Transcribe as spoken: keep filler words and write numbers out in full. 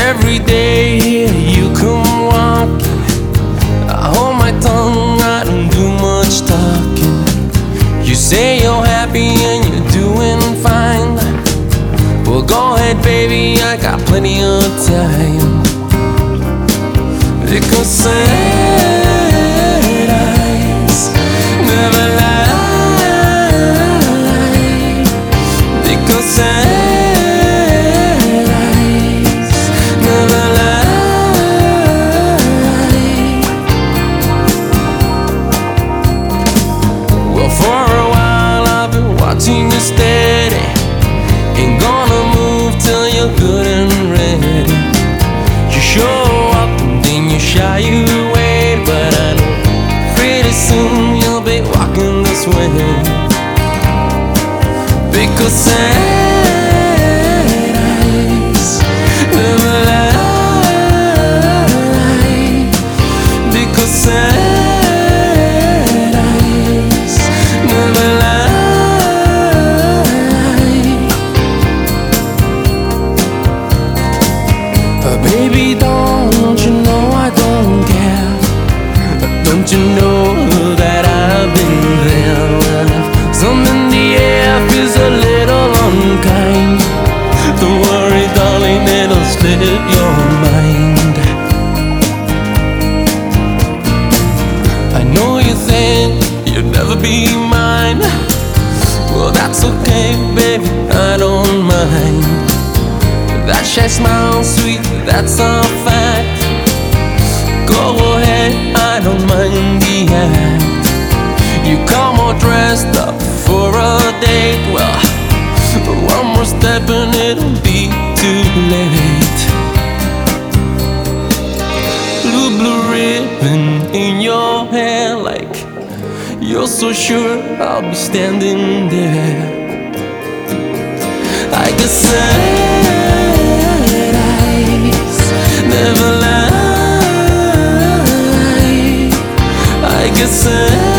Every day you come walking, I hold my tongue, I don't do much talking. You say you're happy and you're doing fine. Well, go ahead, baby, I got plenty of time. Because sad eyes never lie. Because sad eyes never lie. Well, for a while I've been watching you steady. Ain't gonna move till you're good and ready. You show up and then you shy away, but I know pretty soon you'll be walking this way. Because sad eyes never lie. Because sad eyes never lie. But baby, don't you know I don't care? Don't you know that I've been there? Something in the air feels a little unkind. Don't worry, darling, it'll slip your mind. I know you think you'll never be mine. Well, that's okay, baby, I don't mind. That shy smile, sweet, that's a fact. Go ahead, I don't mind the act. You come all dressed up for a date. Well, one more step and it'll be too late. Blue, blue ribbon in your hair, like you're so sure I'll be standing there. I guess sad eyes never lie. I guess sad